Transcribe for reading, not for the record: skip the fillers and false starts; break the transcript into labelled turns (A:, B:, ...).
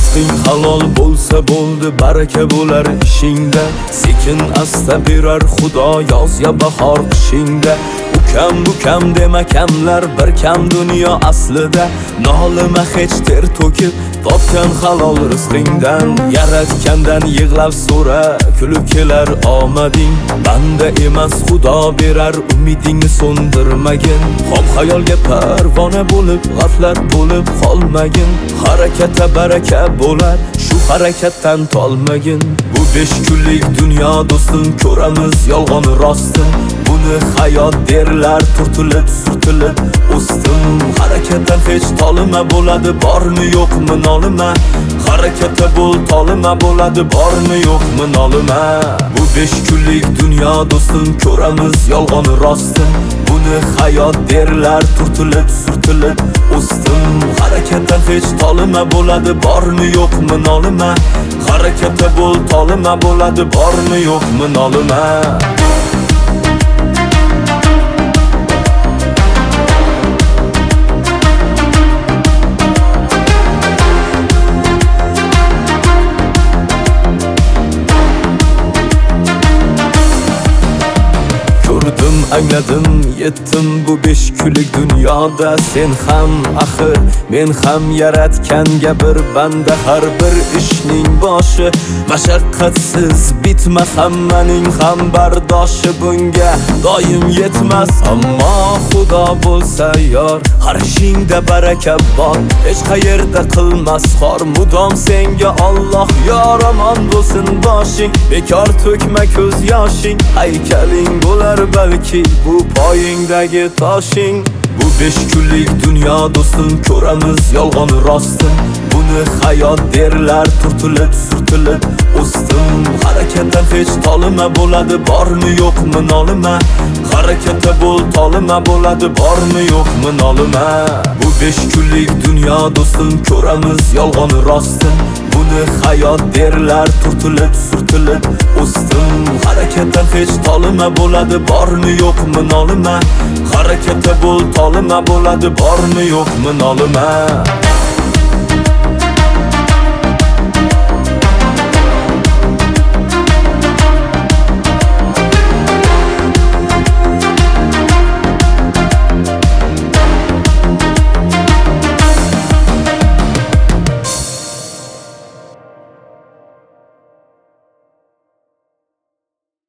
A: rizqing halol bo'lsa bo'ldi, baraka bo'lar ishingda. Sekin asta berar Xudo yoz ya bahor qishingda. Bu kam dema kamlar, bir kam dunyo aslida. Nolima hech ter to'kib topgan halol rizqingdan. Yaratgandan yig'lab so'ra, kulib kelar omading. Banda emas Xudo berar, umidingni so'ndirmagin. Xom xayolga parvona bo'lib, g'aflat bo'lib qolmagin. Harakatda baraka bo'lar, shu harakatdan tolmagin. Bu 5 kunlik dunyo do'stim, ko'ramiz yolg'on rostni. Buni hayot derlar, turtilib surtilib o'sdim. Harakatdan hech tolima bo'ladi, bormi yo'qmi nolima. Harakatda bo'l, tolima bo'ladi, bormi yo'qmi nolima. Bu 5 kunlik dunyo do'stim, ko'ramiz yolg'on rostni. Buni hayot derlar, turtilib surtilib o'sdim. Harakatdan hech tolima bo'ladi, bormi yo'qmi nolima. Harakatda bo'l, tolima bo'ladi, bormi yo'qmi nolima. Angladim, yetdim bu 5 kunlik dunyoda. Sen ham axir, men ham yaratganga bir banda. Har bir ishning boshi mashaqqatsiz bitmas, hammaning ham bardoshi bunga doim yetmas. Ammo Xudo bo'lsa yor, har ishingda baraka bor. Hech qayerda qilmas xor, mudom senga Alloh yor. Omon bo'lsin boshing, bekor to'kma ko'z yoshing. Haykaling bo'lar balki bu poyingdagi toshing. Bu 5 kunlik dunyo do'stim, ko'ramiz yolg'on rostni. Buni hayot derlar, turtilib surtilib o'sdim. Harakatdan hech tolima bo'ladi, bormi yo'qmi nolima. Harakatda bo'l, tolima bo'ladi, bormi yo'qmi nolima. Bu 5 kunlik dunyo do'stim, ko'ramiz yolg'on rostni. Buni hayot derlar, turtilib surtilib o'sdim. Harakatdan hech tolima bo'ladi, bormi yo'qmi nolima. Harakatda bo'l, tolima bo'ladi, bormi yo'qmi nolima.